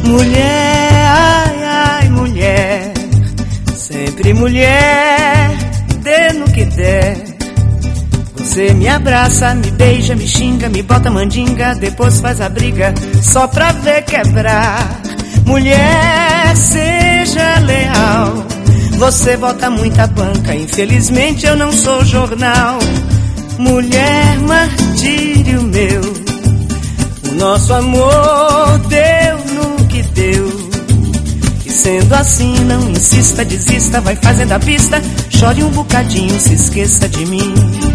Mulher, ai, ai, mulher, sempre mulher, dê no que der. Você me abraça, me beija, me xinga, me bota mandinga, depois faz a briga só pra ver quebrar. Mulher, seja leal, você bota muita banca, infelizmente eu não sou jornal. Mulher, martírio meu, o nosso amor deu no que deu. E sendo assim, não insista, desista, vai fazendo a pista, chore um bocadinho, se esqueça de mim.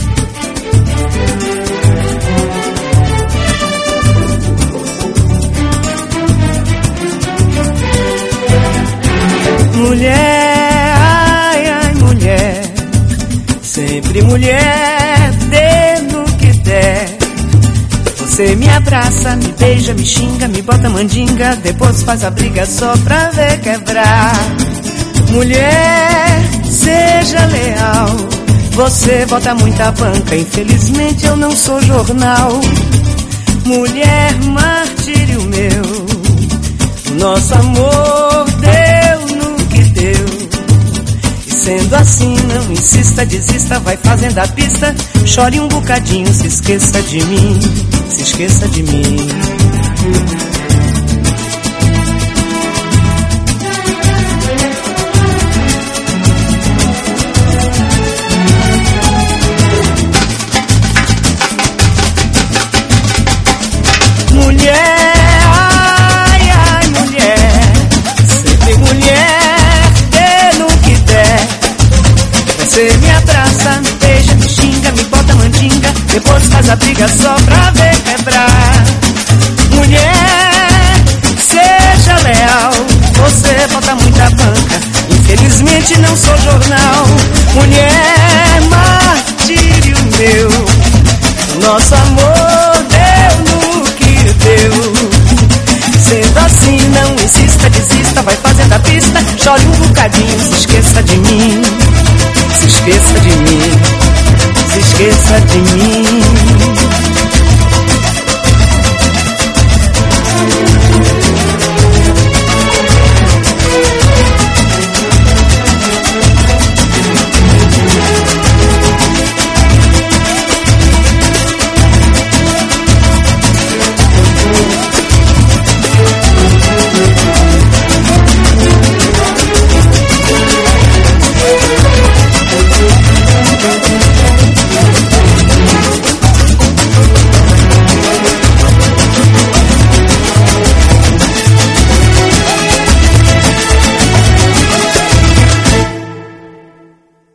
Mulher, ai, ai, mulher, sempre mulher, dê no que der. Você me abraça, me beija, me xinga, me bota mandinga, depois faz a briga só pra ver quebrar. Mulher, seja leal, você bota muita banca, infelizmente eu não sou jornal. Mulher, martírio meu, o nosso amor deu no que deu. E sendo assim, não insista, desista, vai fazendo a pista, chore um bocadinho, se esqueça de mim, se esqueça de mim. Mulher, ai, ai, mulher, sempre mulher, dê no que der. Você me abraça, me beija, me xinga, me bota mandinga, depois faz a briga só pra ver quebrar. Mulher, seja leal, você bota muita banca, infelizmente não sou jornal. Mulher, martírio meu, o nosso amor deu no que deu. Sendo assim, não insista, desista, vai fazendo a pista, chore um bocadinho, se esqueça de mim, se esqueça de